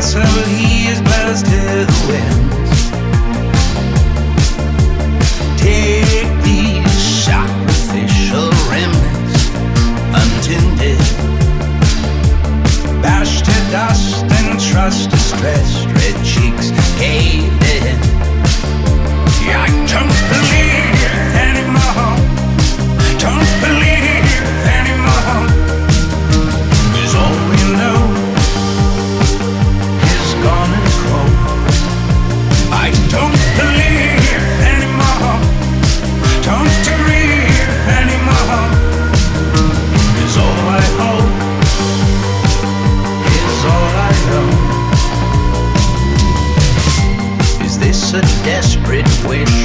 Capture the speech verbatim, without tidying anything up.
vessel he is blessed to the winds. Take these sacrificial remnants, untended, bashed to dust and trust distressed, red cheeks caved in. I don't believe anymore, don't believe anymore, 'cause all we know is gone and cold. I don't believe anymore, don't agree anymore, 'cause all I hope is all I know. Is this a desperate wish